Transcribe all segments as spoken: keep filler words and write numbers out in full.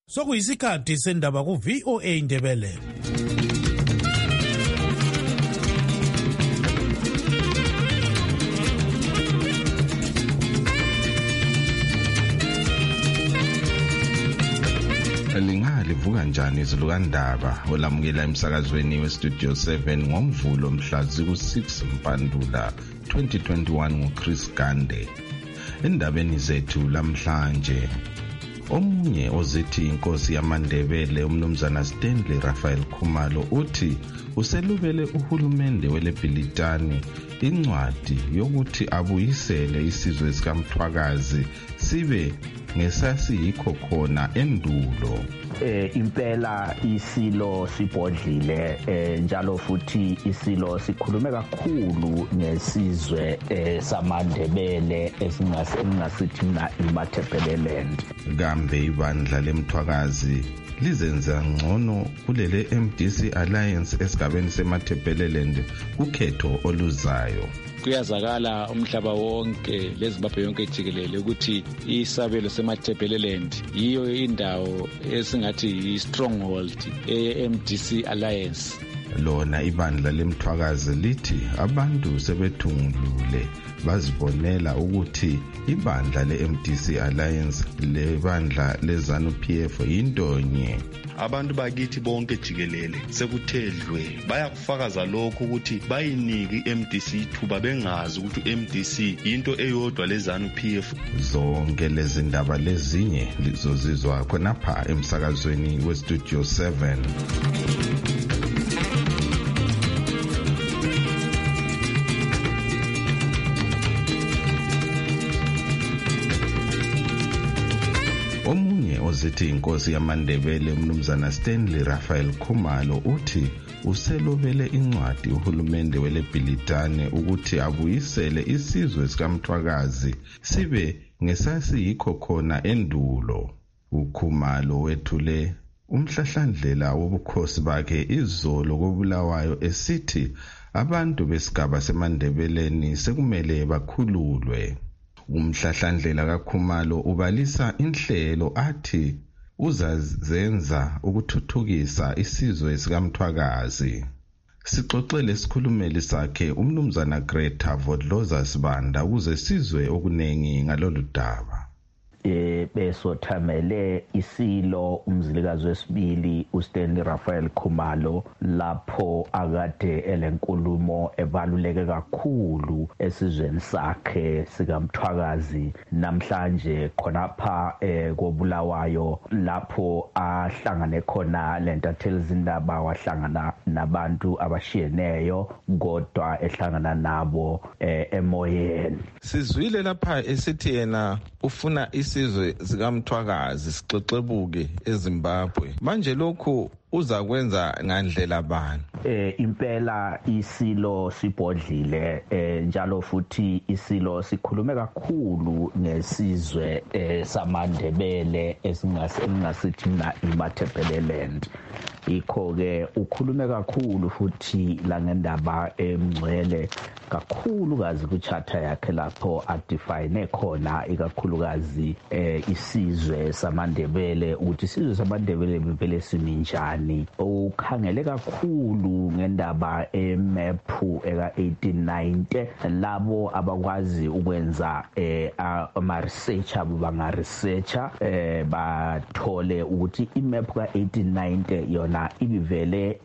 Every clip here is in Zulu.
Sokuyisikhathi sendaba ku V O A Ndebele. Livuka njani izilukandaba olamukela emsakazweni westudio seven ngomvulo mhla ku six Mpandula twenty twenty-one nguChris Gande. Endabeni zethu lamhlanje, omunye ozithi inkosi yamaNdebele umnumzana Stanley Raphael Khumalo uthi uselubele uhulumende weLebhilitani incwadi yokuthi abuyisele isizwe sikaMthwakazi sibe ngesasiyikho khona endulo. Eh impela isilo sibhodlile eh njalo futhi isilo sikhulume kakhulu ngesizwe eh samaNdebele esingasithi na iMatabeleland. Kambe ibandla leMthwakazi lizenza ngcono kulele M D C Alliance esigabeni seMatabeleland kukhetho oluzayo. Kuyazakala umhlaba wonke leZimbabwe yonke jikelele ukuthi isabelo seMatabeleland yiyo indawo esingathi stronghold e-M D C Alliance. Lona ibandla leMthwakazi lithi abantu sebethungulule bazibonela ukuthi ibandla le-M D C Alliance lebandla leZANU P F yintonye. Abantu bakithi bonke jikelele sekuthelwe bayakufakaza lokho ukuthi bayiniki i-M D C ithuba bengazi ukuthi i-M D C into eyodwa leZANU P F. Zonke lezi ndaba lezinye lizozizwa khonapha emsakazweni westudio seven. Ozithi inkosi yamaNdebele umnumzana Stanley Raphael Khumalo uthi uselobele incwadi uhulumende weLebhilitani ukuthi abuyisele isizwe sikaMthwakazi sibe ngesasiyikho khona endulo. uKhumalo wethule umhlahlandlela wobukhosi bakhe izolo kobulawayo esithi abantu besigaba seMandebeleni sekumele bakhululwe. Umhlahlandlela kaKhumalo ubalisa inhlelo athi uzazenza ukuthuthukisa isizwe sikaMthwakazi. Sixoxele isikhulumeli sakhe umnumzana Greta Vodloza Sibanda ukuze sizwe okunengi ngalolu daba. Eh besothamele isilo umzilikazi wesibili uStanley Raphael Khumalo lapho akade elenkulumo ebaluleke kakhulu esizweni sakhe sikaMthwakazi namhlanje khonapha eh kobulawayo lapho ahlangane khona lentatheli izindaba wahlangana nabantu abashiyeneyo kodwa ehlangana nabo eh emoyeni. Sizwile lapha esithi yena ufuna isizwe sikaMthwakazi sixexebuke eZimbabwe. Manje lokhu uza kwenza ngandlela bani? Eh impela isilo sibhodlile eh njalo futhi isilo sikhulume kakhulu ngesizwe eh samaNdebele esingasithi na iMatabeleland. Ikho ke ukhulume kakhulu futhi la ngendaba emngcwele kakhulu kazi ku charter yakhe lapho adefine khona ikakhulukazi eh isizwe samaNdebele ukuthi isizwe samaNdebele bevele siminjani. Ukhangele kakhulu ngendaba emaphu eka eighteen ninety labo abakwazi ukwenza eh ama research abo banga researcher eh bathole ukuthi imap ka eighteen ninety yona ibivele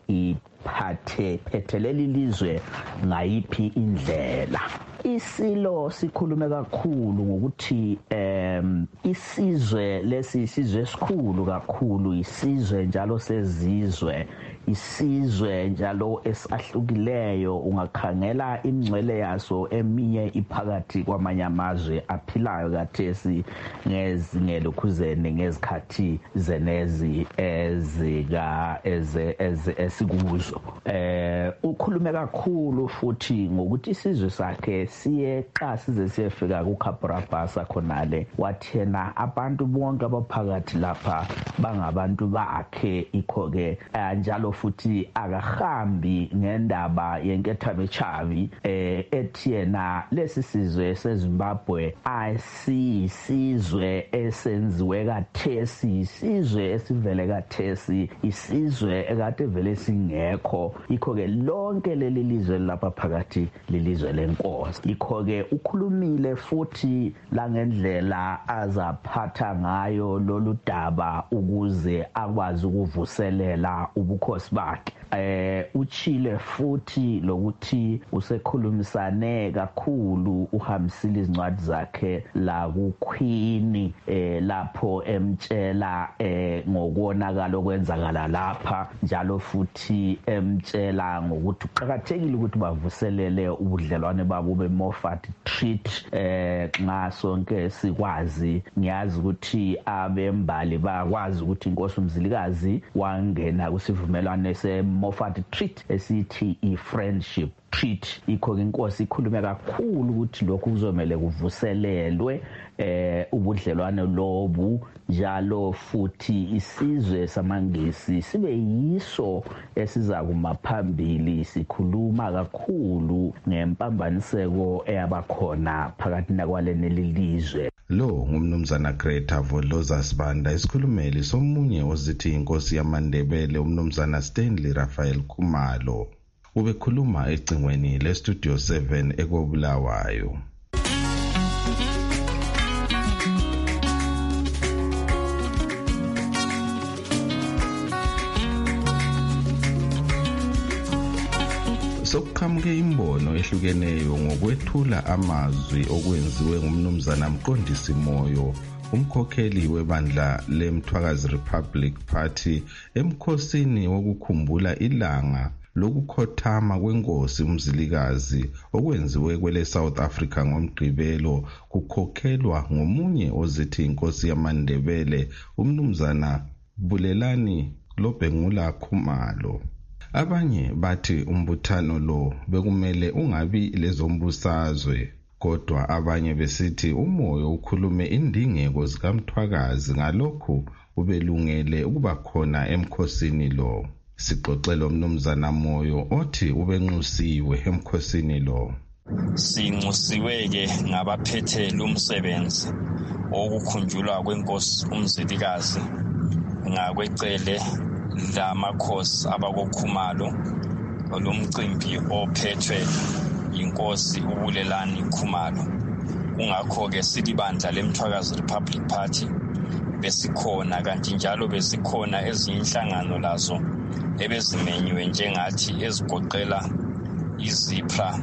iphathe phetheleli lizwe ngayiphi indlela. Isilo sikhulume kakhulu ngokuthi em isizwe lesi isizwe esikhulu kakhulu isizwe njalo sezizwe isizwe njalo esahlukileyo ungakhangela imngcwele yaso eminye iphakathi kwamanye amazwe aphilayo kathesi ngezingelokhuzene ngezikhathi zenezi ezika eze esikuzo. Eh ukhulume kakhulu futhi ngokuthi isizwe sakhe siye xa size siyefika kuKhabrabasa khonale wathena abantu bonke abaphakathi lapha bangabantu bakhe ikho ke njalo futhi akahambi ngendaba yenkethabechavi eh ethi yena lesi sizwe seZimbabwe asisizwe esenziwe kathesi, isizwe esivele kathesi, isizwe ekade vele singekho. Ikho ke lonke leli lizwe lapha phakathi lelizwe lenkosi. Ikho ke ukhulumile futhi la ngendlela azaphatha ngayo lolu daba ukuze akwazi ukuvuselela ubukhosi bakhe. Eh uchile futhi lokuthi usekhulumisane kakhulu uhambisile izincwadi zakhe la ku Queen eh lapho emtshela eh ngokonakala okwenzakala lapha, njalo futhi emtshela ngokuthi uqhakathekile ukuthi bavuselele ubudlelwane babo beMoffat Treaty. Eh nxa sonke sikwazi, ngiyazi ukuthi abembali bakwazi ukuthi inkosi uMzilikazi wangena kusivumelwano seMoffat Treaty esithi i-Friendship Treaty. Ikho inkosi ikhulume kakhulu ukuthi lokhu kuzomela kuvuselelwe eh ubudlelwane lobu, njalo futhi isizwe samaNgisi sibe yiso esiza kumaphambili sikhuluma kakhulu ngempambaniseko eyabakhona phakathi nakwaleni lizwe. Lo ngumnumzana Greta Vodloza Sibanda, isikhulumeli somunye ozithi inkosi yamaNdebele umnumzana Stanley Raphael Khumalo. Ubekhuluma ecingweni le Studio seven eKobulawayo. Sokuqhamuke imbono ehlukeneyo ngokwethula amazwi okwenziwe ngumnumzana Mqondisi Moyo, umkhokheli webandla leMthwakazi Republic Party, emkhosini wokukhumbula ilanga lokukhothama kwenkosi uMzilikazi okwenziwe kwele South Africa ngoMgqibelo, kukhokhelwa ngomunye ozithi inkosi yamaNdebele umnumzana Bulelani Lobhengula Khumalo. Abanye bathi umbuthano lo bekumele ungabi lezombusazwe, kodwa abanye besithi umoyo ukhulume indingeko zikaMthwakazi, ngalokho ubelungele ukuba khona emkhosini lo. Sixoxela umnumzana Moyo othi ubenxusiwe emkhosini lo. Sinxusiwe ke ngabaphethe lumsebenzi okukhunjulwa kwenkosi uMzilikazi ngakwecele lamakhosi abakoKhumalo, olumcimbi ophethwe inkosi uBulelani Khumalo. Kungakho ke silibandla leMthwakazi Republic Party besikhona, kanti njalo besikhona ezinye inhlangano lazo ebezimenywe njengathi ezigoqela iZipra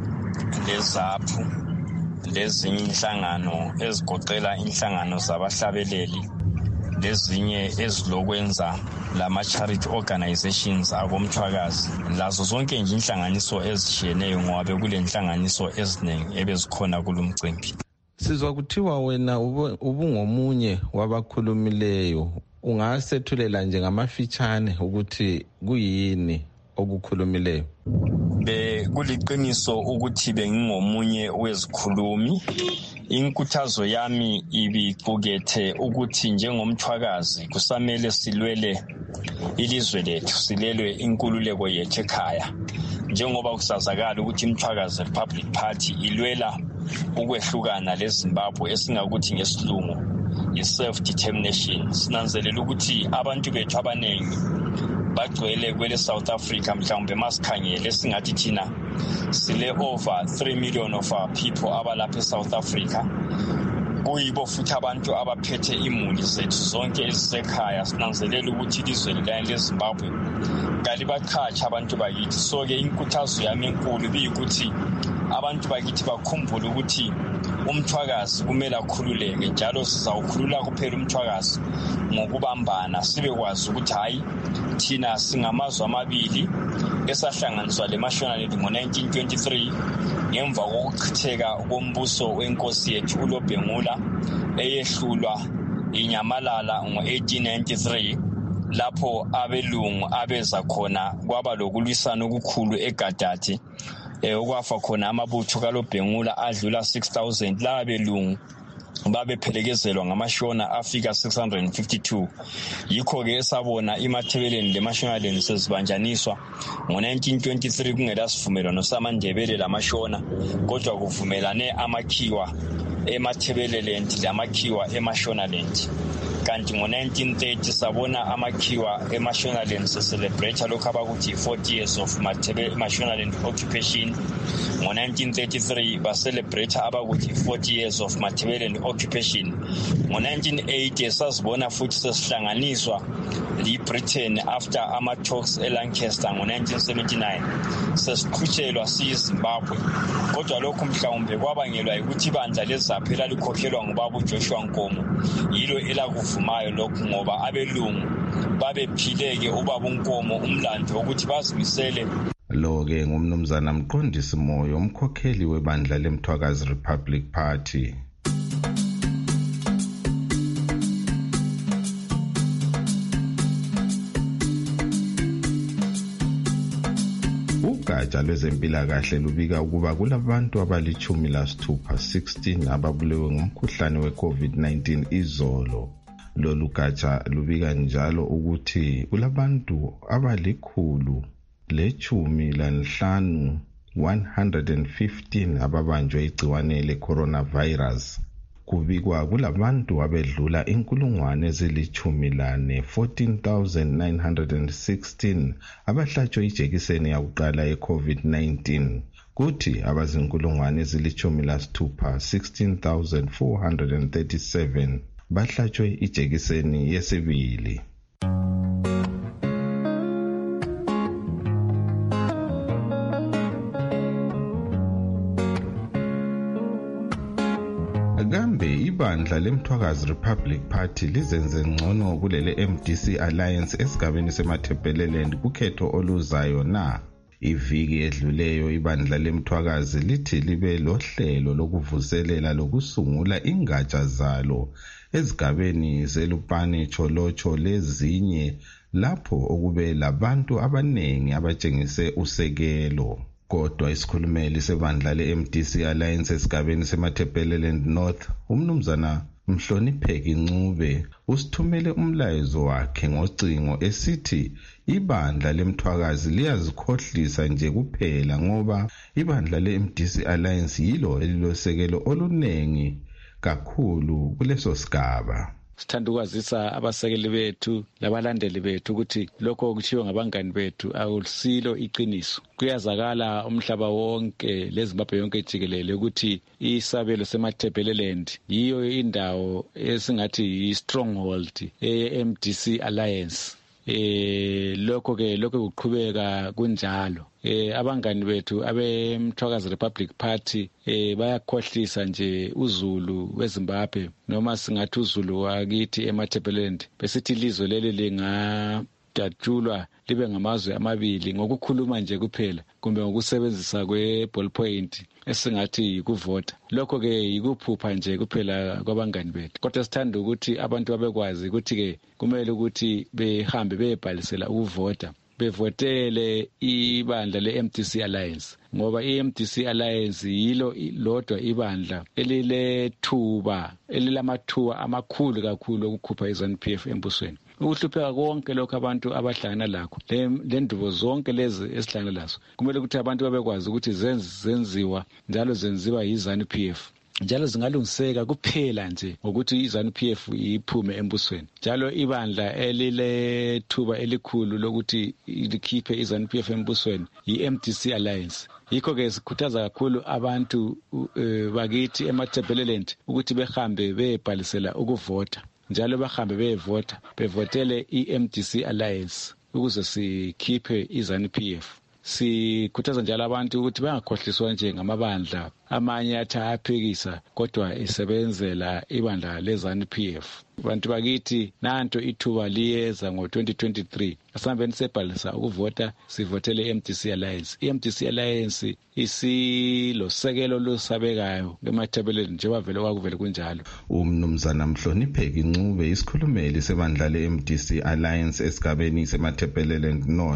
leZaphu, lezinye inhlangano ezigoqela inhlangano zabahlabeleli, lezinye ezilokwenza lama charity organizations akomthwakazi. Lazo zonke nje inhlanganiso ezishiyeneyo, ngoba bekule inhlanganiso eziningi ebezikhona kulumcimbi. Sizwa kuthiwa wena ubungomunye wabakhulumileyo, ungasethulela nje ngamafitshane ukuthi kuyini okukhulumileyo? Be kuliqiniso ukuthi bengingomunye wezikhulumi. Inkuthazo yami ibiqukethe ukuthi njengomthwakazi kusamele silwele ilizwe lethu, silelwe inkululeko yethu ekhaya, njengoba kusazakala ukuthi iMthwakazi Republic Party ilwela ukwehlukana leZimbabwe esingakuthi ngesilungu i-self determination. Sinanzelela ukuthi abantu bethu abaningi bagcwele kwele South Africa, mhlawumbe masikhangele singathi thina sile over three million of our people abalapha eSouth Africa. Kuyibo futhi abantu abaphethe imuli zethu zonke ezisekhaya. Sinanzelela ukuthi ilizwe leZimbabwe kalibaqhatsha abantu bakithi. So ke inkuthazo yami enkulu biyikuthi abantu bakithi bakhumbule ukuthi umthwakazi kumele akhululeke, njalo sizawukhulula kuphela umthwakazi ngokubambana, sibe kwazi ukuthi hayi thina singamazwe amabili esahlanganiswa leMashonality ngo-nineteen twenty-three ngemva kokuchitheka kombuso wenkosi yethu uLobhengula eyehlulwa iNyamalala ngo-eighteen ninety-three, lapho abelungu abeza khona kwaba lokulwisana okukhulu eGadathi, eh okwafa khona amabutho kaLobhengula adlula six thousand. La belungu babephelekezelwa ngamashona afika six hundred fifty-two. Yikho ke sabona iMatabeleland leMashonaland sezibanjaniswa ngo nineteen twenty-three kungela sivumelwano samandebele lamashona, kodwa kuvumelane amakhiwa eMatabeleland lamakhiwa eMashonaland. Kanti ngo nineteen thirty sabona amakhiwa eMashonaland se-celebrate lokho abakuthi forty years of Mashonaland occupation. Ngo nineteen thirty-three ba celebrate abakuthi forty years of Matabeleland occupation. Ngo nineteen eighty sasibona futhi sesihlanganiswa liBritain after ama talks eLancaster ngo nineteen seventy-nine, sesiqhutshelwa siyiZimbabwe. Kodwa lokho mhlawumbe kwabangelwa ukuthi ibandla leZAPU elikhokhelwa ngubaba uJoshua Nkomo yilo elakuvumayo lokho, ngoba abelungu babephileke ubaba uNkomo umlando wokuthi bazimisele. Lo-ke ngumnumzana Mqondisi Moyo, umkhokheli webandla leMthwakazi Republic Party. Ugatsha lwezempilakahle lubika ukuba kulabantu abalichumi lasithupha sixteen ababulewe ngumkhuhlane we-COVID nineteen izolo. Lolu gatsha lubika njalo ukuthi kulabantu abalikhulu lechumi lanhlanu one hundred fifteen ababanjwe igciwane le-coronavirus. Kubikwa kulabantu abedlula inkulungwane ezilichumi lane fourteen thousand nine hundred sixteen abahlatshwe ijekiseni yakuqala ye-COVID nineteen. Kuthi abazinkulungwane ezilichumi lasithupha sixteen thousand four hundred thirty-seven bahlatshwe ijekiseni yesibili. Kambe ibandla leMthwakazi Republic Party lizenze ngcono kulele M D C Alliance esigabeni seMatabeleland kukhetho oluzayo na? Iviki edluleyo ibandla leMthwakazi lithi libe lohlelo lokuvuselela lokusungula ingatsha zalo ezigabeni zeLupane, Cholocho lezinye lapho okube labantu abanengi abatshengise usekelo. Kodwa isikhulumeli sebandla le-M D C Alliance esigabeni seMatabeleland North, umnumzana Mhlonipheki Ncube, usithumele umlayezo wakhe ngocingo esithi ibandla leMthwakazi liyazikhohlisa nje kuphela ngoba ibandla le-M D C Alliance yilo elilosekelo olunengi kakhulu kuleso sigaba. Sithanda ukwazisa abasekeli bethu labalandeli bethu ukuthi lokho kushiwo ngabangani bethu awusilo iqiniso. Kuyazakala umhlaba wonke leZimbabwe yonke jikelele ukuthi isabelo seMatabeleland yiyo indawo esingathi yi-stronghold e-M D C Alliance. Eh lokho ke lokho kuqhubeka kunjalo. Eh abangani bethu abeMthwakazi Republic Party eh bayakhohlisa nje uZulu weZimbabwe noma singathi uZulu wakithi eMatabeleland besithi ilizwe leli linga datshulwa libe ngamazwe amabili ngokukhuluma nje kuphela kumbe ngokusebenzisa kwe-ballpoint esingathi yikuvota. Lokho ke yikuphupha nje kuphela kwabangani bethu. Kodwa sithanda ukuthi abantu babekwazi ukuthi ke kumele ukuthi behambe beyebhalisela ukuvota, bevotele ibandla le-M D C Alliance ngoba i-M D C Alliance yilo lodwa ibandla elilethuba elilamathuba amakhulu kakhulu okukhupha iZANU P F embusweni. Ukuhlupheka konke lokho abantu abahlangana lakho le ndubo zonke lezi esihlangana lazo kumele ukuthi abantu babekwazi ukuthi zenziwa njalo zenziwa yiZANU P F, njalo zingalungiseka kuphela nje ngokuthi iZANU P F iphume embusweni. Njalo ibandla elilethuba elikhulu lokuthi likhiphe iZANU P F embusweni yi-M D C Alliance. Yikho ke sikhuthaza kakhulu abantu uh, bakithi eMatabeleland ukuthi behambe beyebhalisela ukuvota, njalo bahambe beyevota bevotele i-M D C Alliance ukuze sikhiphe iZANU P F. Sikhuthaza njalo abantu ukuthi bangakhohliswa nje ngamabandla amanye athi ayaphikisa kodwa isebenzela ibandla leZANU P F. Abantu bakithi nanto ithuba liyeza ngo twenty twenty-three asambeni sebhalisa ukuvota sivotele i-M D C Alliance. I-M D C Alliance isilosekelo losabekayo eMatabeleland njengoba vele kwakuvele kunjalo. Umnumzana Mhlonipheki Ncube isikhulumeli sebandla le-M D C Alliance esigabeni seMatabeleland North.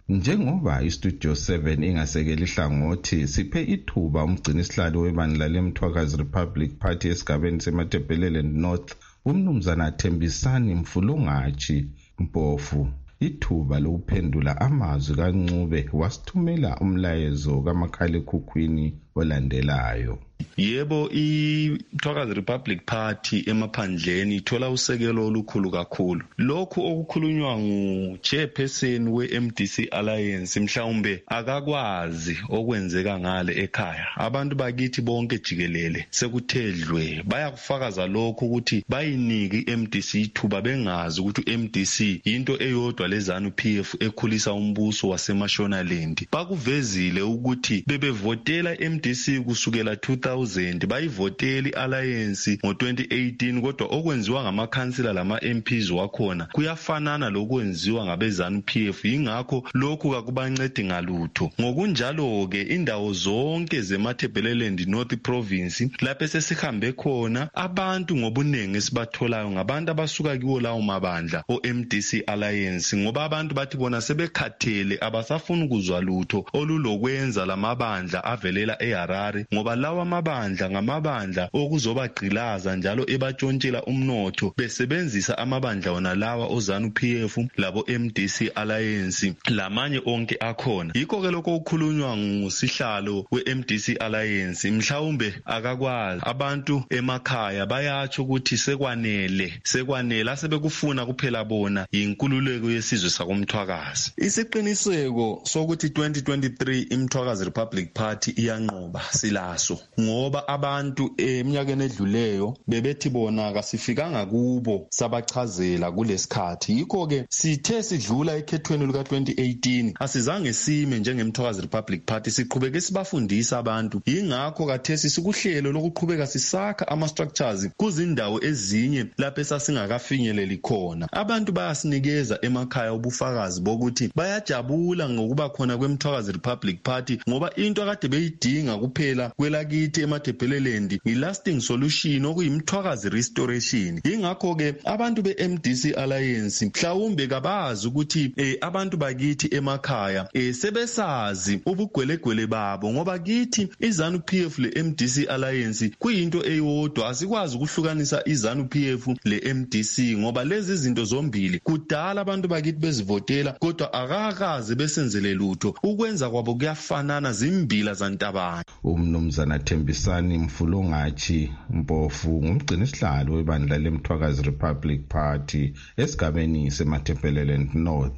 Njengoba iStudio seven ingasekeli ihlangothi, siphe ithuba umgcini sihlalo webandla leMthwakazi Republic Party esigabeni seMatebeleland North, umnumzana Thembisani Mfulungachi Mpofu, ithuba lokuphendula amazwi kaNcube wasithumela umlayezo kamakhalekhukhwini olandelayo. Yebo, iMthwakazi Republic Party emaphandleni ithola usekelo olukhulu kakhulu. Lokhu okukhulunywa ngu-chairperson we-M D C Alliance mhlawumbe akakwazi okwenzeka ngale ekhaya. Abantu bakithi bonke jikelele sekuthedlwe bayakufakaza lokho ukuthi bayiniki i-M D C ithuba bengazi ukuthi u-M D C into eyodwa lezanu P F ekhulisa umbuso waseMashonaland. Bakuvezile ukuthi bebevotela i-M D C kusukela two thousand, bayivoteli alliance ngo twenty eighteen, kodwa okwenziwa ngamakhansila lama M Ps wakhona kuyafanana lokwenziwa ngabezanu P F. Ingakho lokhu kakubancedi ngalutho. Ngokunjalo ke indawo zonke zeMatebeleland North Province lapho sesihambe khona, abantu ngobunengi esibatholayo ngabantu abasuka kiwo lawo mabandla o M D C Alliance, ngoba abantu bathi bona sebekhathele abasafuna ukuzwa lutho olulokwenza lamabandla avelela eHarare, ngoba lawa amabandla ngamabandla okuzobagqilaza njalo ebatshontshela umnotho besebenzisa amabandla wona lawa ozanu P F labo M D C Alliance lamanye onke akhona. Yikho ke lokho okukhulunywa ngusihlalo we-M D C Alliance mhlawumbe akakwazi. Abantu emakhaya bayatsho ukuthi sekwanele sekwanele asebekufuna kuphela bona yinkululeko yesizwe sakomthwakazi. Isiqiniseko sokuthi twenty twenty-three iMthwakazi Republic Party iyanqoba silaso, ngoba abantu eminyakeni edluleyo bebethi bona kasifikanga kubo sabachazela kulesikhathi. Yikho ke sithe sidlula ekhethweni luka twenty eighteen asizange sime njengeMthwakazi Republic Party, siqhubeke sibafundisa abantu. Yingakho kathesi sikuhlelo lokuqhubeka sisakha ama structures kuzindawo ezinye lapho esasingakafinyeleli khona. Abantu bayasinikeza emakhaya ubufakazi bokuthi bayajabula ngokuba khona kweMthwakazi Republic Party, ngoba into akade beyidinga kuphela kwelakithi eMatebeleland i-lasting solution okuyimthwakazi restoration. Yingakho ke abantu be-M D C Alliance mhlawumbe kabazi ukuthi eh, abantu bakithi emakhaya eh, sebesazi ubugwelegwele babo, ngoba kithi izanu P F le-M D C Alliance kuyinto eyodwa. Asikwazi ukuhlukanisa izanu P F le-M D C ngoba lezi zinto zombili kudala abantu bakithi bezivotela, kodwa akakaze besenzele lutho. Ukwenza kwabo kuyafanana, zimbila zantabana. Umnumzana Thembisani Mfulungachi Mpofu ngumgcini sihlalo webandla leMthwakazi Republic Party esigabeni seMatebeleland North.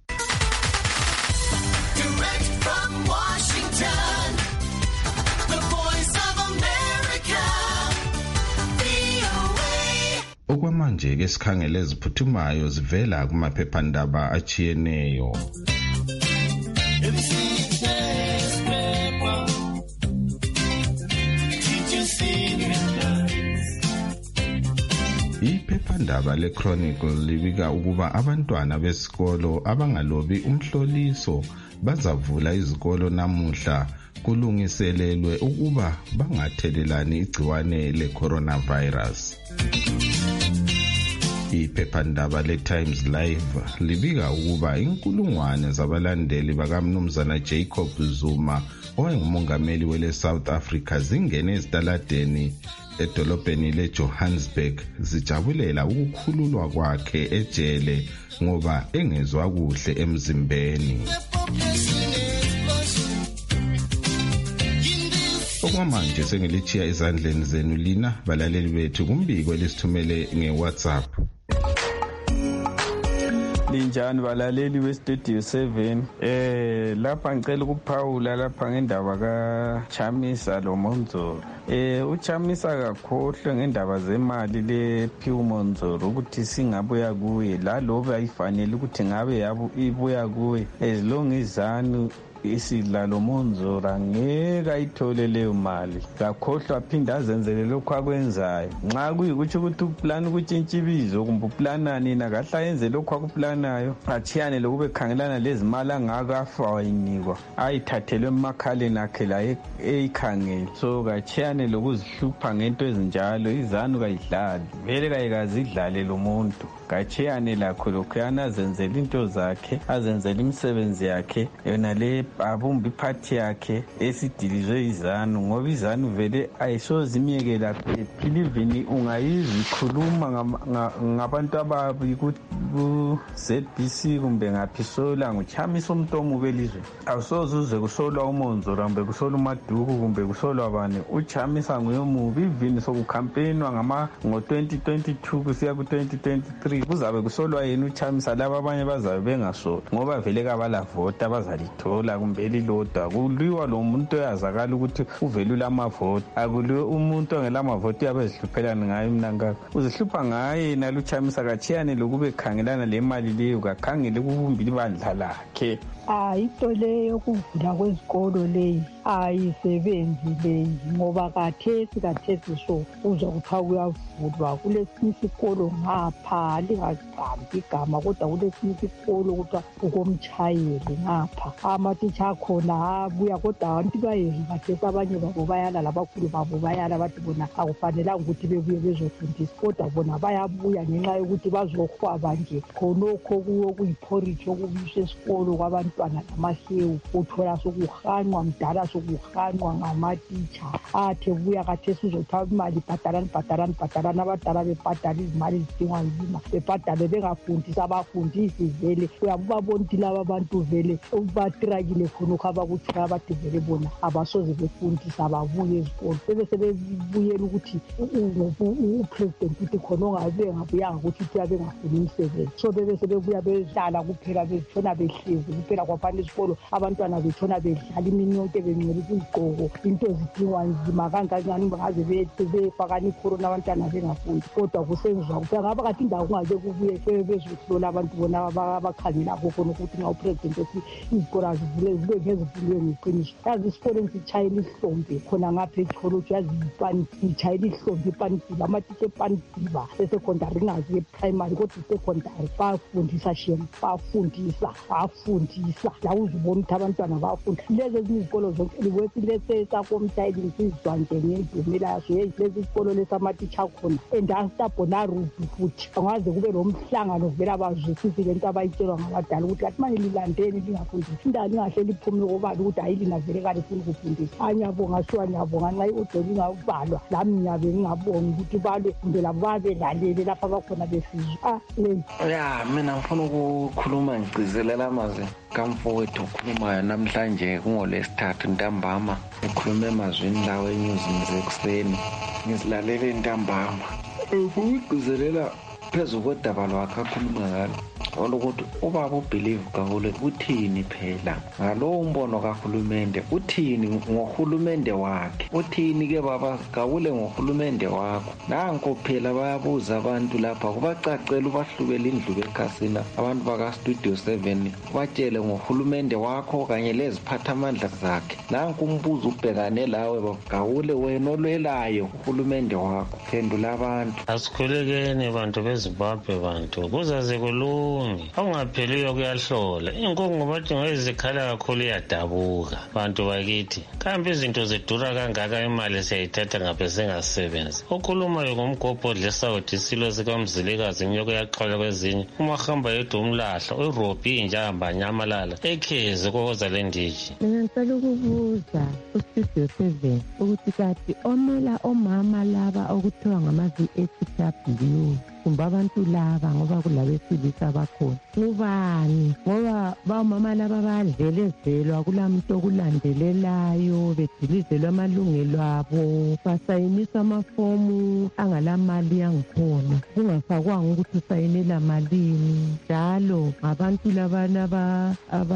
Direct from Washington, the Voice of America, V O A. Okwamanje ke sikhangele eziphuthumayo zivela kumaphephandaba achiyeneyo. Iphephandaba leChronicle libika ukuba abantwana besikolo abangalobi umhloliso bazavula izikolo namuhla kulungiselelwe ukuba bangathelelani igciwane le-coronavirus. Iphephandaba leTimes Live libika ukuba inkulungwane zabalandeli bakamnumzana Jacob Zuma owayengumongameli wele South Africa zingene ezitaladeni edolobheni leJohannesburg zijabulela ukukhululwa kwakhe ejele ngoba engezwa kuhle emzimbeni. Okwamanje sengilichiya ezandleni zenu lina balaleli bethu kumbiko lesithumele ngeWhatsApp. Linjani balaleli weStudio seven, eh lapha ngicela ukuphawula lapha ngendaba kaChamisa loMonzolo. Eh uChamisa kakhohle ngendaba zemali lePhiwu Monzolo ukuthi singabuya kuye la loba ayifanele ukuthi ngabe yabo ibuya kuye as long izanu isidla lo Monzora ngeke ayithole leyo mali kakhohlwa aphinda azenzele lokho akwenzayo nxa kuyikuthi ukuthi uplan ukutshintsha ibizo kumbe uplanani nakahla yenze lokho akuplanayo achiyane lokube khangelana lezimali angaka afayinikwa ayithathelwe emakhaleni akhe la eyikhangele so kachiyane lokuzihlupha ngento ezinjalo izanu kayidlali vele kayikazidlale lo muntu kachiyane lakho lokhuyana azenzele into zakhe azenzele imisebenzi yakhe yona le abumba iphathi yakhe esidilizwe izanu ngoba izanu vele ayisoze imiyekela philivini ungayizikhuluma ngabantu ababi ku-Z B C kumbe ngaphi sola nguChamisa umuntu omubi elizweni awusoze uze kusolwa uMonzora kumbe kusolwa uMaduku kumbe kusolwa abane uChamisa nguye omubi ivini sokukhampenwa ngama ngo-twenty twenty-two kusiya ku-twenty twenty-three kuzabe kusolwa yena uChamisa laba abanye bazabe bengasolwa ngoba vele kabalavota abazalithola kumbe lilodwa kuliwa lo muntu oyazakala ukuthi uvele ulamavoti akuliwe umuntu ongelamavoti uyabe ezihluphelani ngayo mnangaka uzihlupha ngaye naluChamisa kachiyane lokube khangelana le mali leyo kakhangele kubumbili bandla lakhe into leyo kuvula kwezikolo leyi ayisebenzi leyi ngoba kathesi kathesi so uzwa kuthiwa kuyavulwa kulesinye isikolo ngapha lingaqambi igama kodwa kulesinye isikolo kuthiwa ukomtshayeli ngapha amatitsha akhona abuya kodwa abantu bayezi kathesi abanye babo bayala labakhulu babo bayala bathi bona akufanelanga ukuthi bebuye bezofundisa kodwa bona bayabuya ngenxa yokuthi bazohwaba nje khonokho kuwo kuyiporridge okubiswa esikolo kwabantu namahewu uthola sokuhanqwa mdala sokuhanqwa ngamatitsha athe buya kathesi uzothatha imali bhadalani bhadalani bhadalani abadala bebhadala izimali ezidingwa nzima bebhadale bengafundisi abafundisi vele uyabubabona ukuthi laba abantu vele batrakile khonokho abakuthiwa abathi vele bona abasoze befundisa ababuye ezikolo bebe sebebuyela ukuthi upresident uthi khona ongabe ngabuyanga ukuthi uthi abengafuni imisebenzi so bebe sebebuya behlala kuphela bezitshona behlezi kuphela kwaphana esikolo abantwana betshona bedlala imini yonke bengcolisa izigqoko into zidingwa nzima kangakanani bangaze befakana icorona abantwana bengafundi kodwa kusenziwa kuphela ngaba kathi indawo kungaze kubuye bezohlola abantu bona abakhangela khona ukuthi nxa upresident ethi izikolo zivule zibe ngezivuliwe ngeqiniso yazi isikolo sitshayela ihlombe khona ngapha echolotsho yazi itshayela ihlombe ipandiba amatitsha epandiba esecondary ingazi eprimary kodwa isecondary bayafundisa shem bayafundisa bayafundisa la uzibona ukuthi abantwana bayafunda lezi ezinye izikolo zonke liwethi lesesakomtshayeli ngisizwa nje ngendumela yaso yeyi lezi isikolo lesamatitsha khona and astabona rudu futhi angaze kube lo mhlangano vele abazwisisi lento abayitshelwa ngabadala ukuthi kathi manje lilandeni lingafundisi indawo lingahle liphume kobani ukuthi hayi lina vele kade funa ukufundisa anyabonga siwa nyabonga nxa i-odo lingavalwa lami ngiyabe ngingabongi ukuthi balwe kumbe labo babelalele lapha bakhona besizwa ah leyi ya mina ngifuna ukukhuluma ngigcizelela amazwi kamfowethu okhulumayo namhlanje kungolesithathu ntambama ukhulume emazwini lawo enyuzini zekuseni ngizilalele ntambama ukugcizelela phezu kodaba lwakhe akhuluma ngalo olokuthi ubaba ubelieve kakhulu uthini phela ngalowo mbono kahulumende uthini ngohulumende wakhe uthini ke baba kawule ngohulumende wakho nanko phela bayabuza abantu lapha kubacacela ubahlubela indlu bekhasina abantu baka Studio seven batshele ngohulumende wakho kanye leziphathamandla zakhe nanko umbuzo ubhekane lawe baba kawule wena olwelayo uhulumende wakho phendula abantu asikhulekeni bantu beZimbabwe bantu kuzaze kulunge akungapheliyo kuyahlola inkongo bathi ngezikhala kakhulu iyadabuka bantu bakithi kambe izinto zidura kangaka imali siyayithatha ngaphe singasebenzi okhulumayo ngomgobhodla esawuthi isilo sikamzilikazi inyoko yaxhola kwezinye uma hamba yedwa umlahla uRobi injamba nyamalala ekhezi koza lendiji mina ngicela ukubuza uStudio seven ukuthi kathi omela omama laba okuthiwa ngama-V H W kumbe abantu laba ngoba kulabesilisa bakhona ngubani ngoba bamama laba badlelezelwa kulamuntu okulandelelayo bedilizelwa amalungelo abo basayinisa amafomu angalamali yangikhona kungafakwanga ukuthi usayinela malini njalo ngabantu labana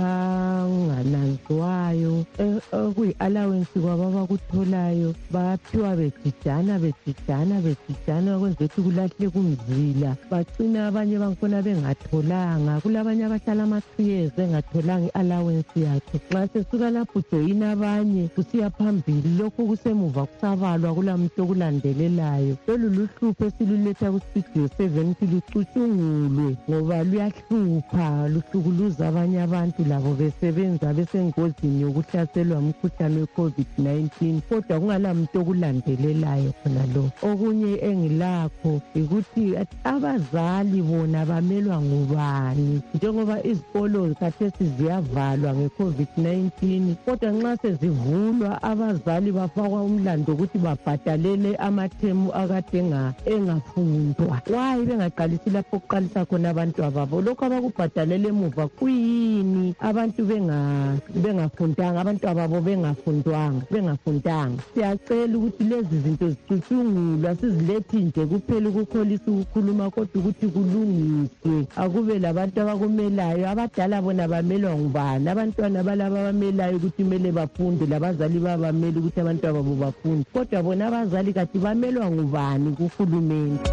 abangananzwayo okuyi-allowance kwabo abakutholayo baphiwa bejijana bejijana bejijana kwenza ukuthi kulahle kunzima imizila bagcina abanye bankona bengatholanga. Kulabanye abahlala ama-three years bengatholanga i-allowance yakhe. Nxa sesuka lapho ujoyina abanye kusiya phambili, lokhu kusemuva kusabalwa kulamuntu okulandelelayo. Lolu luhlupho esiluletha kustudio seven ukuthi lucutshungulwe ngoba luyahlupha, luhlukuluza abanye abantu labo besebenza besengozini yokuhlaselwa umkhuhlane we-covid nineteen, kodwa kungala muntu okulandelelayo khona lo. Okunye engilakho ukuthi abazali bona bamelwa ngubani, njengoba izikolo khathesi ziyavalwa nge-covid nineteen, kodwa nxa sezivulwa abazali bafakwa umlando ukuthi babhadalele amathemu akade engafundwa. Why bengaqalisi lapho okuqalisa khona abantu ababo? Lokho abakubhadalele emuva kuyini abantu bengafundanga, abantu ababo bengafundwanga bengafundanga? Siyacela ukuthi lezi zinto zicutshungulwe, sizilethi nje kuphela ukukholisa ukukhuluma, kodwa ukuthi kulungiswe, akube labantu abakumelayo. Abadala bona bamelwa ngubani? Abantwana balaba bamelayo ukuthi kumele bafunde, labazali babamela ukuthi abantu ababo bafunde, kodwa bona abazali kathi bamelwa ngubani kuhulumende?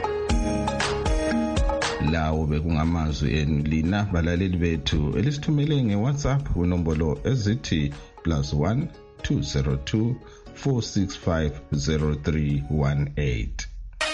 Lawo bekungamazwi enu lina balaleli bethu elisithumele nge-WhatsApp kunombolo ezithi plus one two zero two four six five zero three one eight.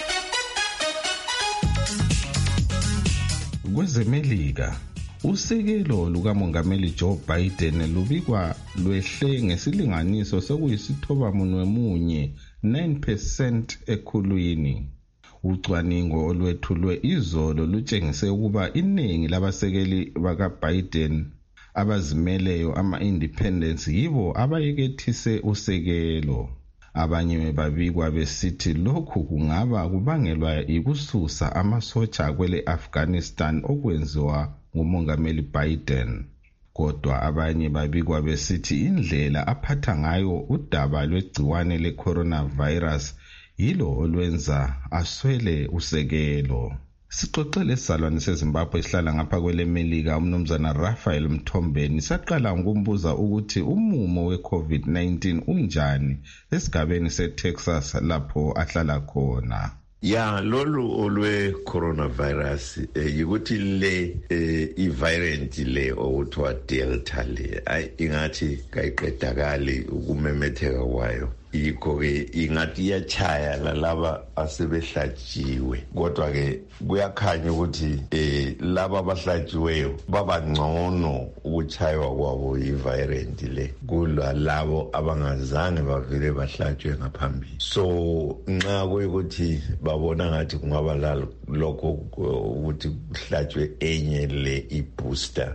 Kwezemelika, usekelo lukamongameli Joe Biden lubikwa lwehle ngesilinganiso sokuyisithoba munwe munye nine percent ekhulwini. Ucwaningo olwethulwe izolo lutshengise ukuba iningi labasekeli baka-Biden abazimeleyo ama-independents yibo abayekethise usekelo. Abanye babikwa besithi lokhu kungaba kubangelwa ikususa amasotsha kwele Afghanistan okwenziwa ngumongameli Biden. Kodwa abanye babikwa besithi indlela aphatha ngayo udaba lwegciwane le-coronavirus yilo olwenza aswele usekelo. Sixoxele isalwane seZimbabwe esihlala ngapha kwele Melika umnumzana Raphael Mthombeni saqala ngokumbuza ukuthi umumo we-covid nineteen unjani esigabeni seTexas lapho ahlala khona. Ya lolu olwe coronavirus yikuthi le i-variant le okuthiwa Delta le ingathi kayiqedakali ukumemetheka kwayo. Yikho-ke ingathi iyachaya lalaba asebehlatshiwe, kodwa-ke kuyakhanya ukuthi um laba abahlatshiweyo babangcono ukuchaywa kwabo yi-variant le kulalabo abangazange bavele bahlatshwe ngaphambili. So nxa kuyikuthi babona ngathi kungaba lokho ukuthi kuhlatshwe enye le i-booster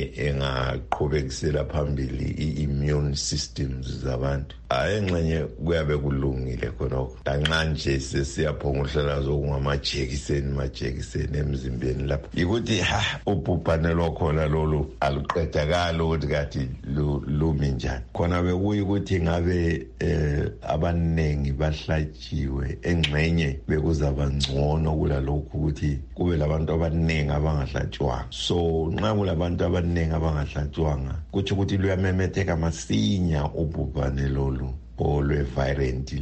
engaqhubekisela phambili i-immune systems zabantu, ayengxenye kuyabe kulungile khonokho. Lanxa nje sesiyaphonga uhlala zokungamajekiseni majekiseni emzimbeni lapho, yikuthi ha ubhubhane lwakhona lolu aluqedakali ukuthi kathi lumi njani. Khona bekuyi ukuthi ngabe abaningi bahlatshiwe engxenye bekuzaba ngcono kulalokhu ukuthi kube labantu abaningi abangahlatshwanga. So nxa kulabantu abaningi abangahlatshwanga kuthi ukuthi luyamemetheka masinya ubhubhane lolu olwe-variant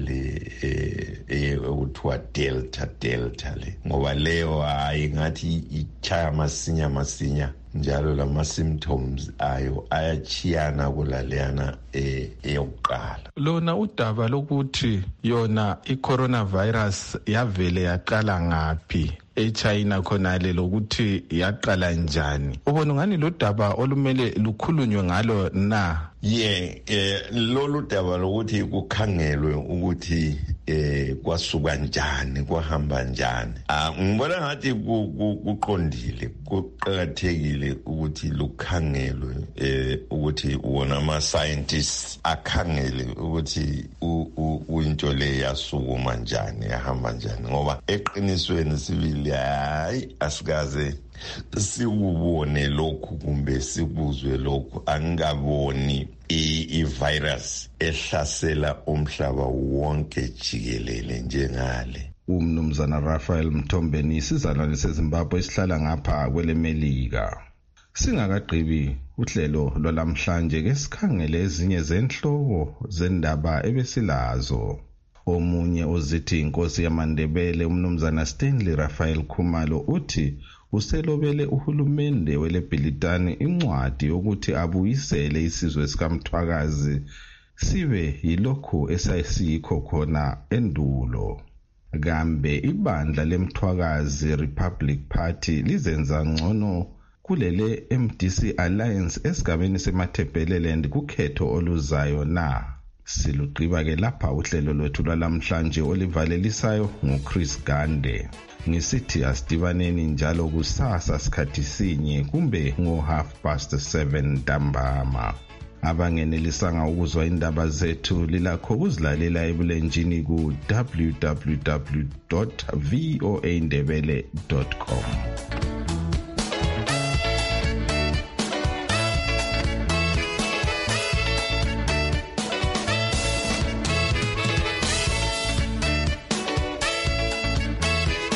le okuthiwa delta delta le, ngoba leyo hayi ngathi ichaya masinya masinya, njalo lama-symptoms ayo ayachiyana kulaleyana eyokuqala. Lona udaba lokuthi yona i-coronavirus yavele yaqala ngaphi eChina khonale lokuthi yaqala njani, ubona ngani lo daba olumele lukhulunywe ngalo na? Ye eh lolu daba lokuthi kukhangelwe ukuthi eh kwasuka njani kwahamba njani, ah ngibona ngathi kuqondile kuqhakathekile ukuthi lukhangelwe eh ukuthi wona ama scientists akhangele ukuthi into le yasukuma njani yahamba njani, ngoba eqinisweni sibili hayi asikaze sikubone lokhu kumbe sikuzwe lokhu. Angikaboni i-virus ehlasela umhlaba wonke jikelele njengale. Umnumzana Raphael Mthombeni isizalwane seZimbabwe esihlala ngapha kwele Melika. Singakagqibi uhlelo lwalamhlanje ke sikhangele ezinye zenhloko zendaba ebesilazo. Omunye ozithi inkosi yamaNdebele umnumzana Stanley Raphael Khumalo uthi uselobele uhulumende welebhilitani incwadi yokuthi abuyisele isizwe sikaMthwakazi sibe yilokhu esayikho khona endulo. Kambe ibandla leMthwakazi Republic Party lizenza ngcono kulele M D C Alliance esigabeni seMatabeleland kukhetho oluzayo na? Siluqiba ke lapha uhlelo lwethu lwalamhlanje olivalelisayo nguChris Gande. Ngisithi asidibaneni njalo kusasa sikhathi sinye kumbe ngo half past seven ntambama. Abangenelisanga ukuzwa indaba zethu lilakho ukuzilalela ebulenjini ku w w w dot voa ndebele dot com.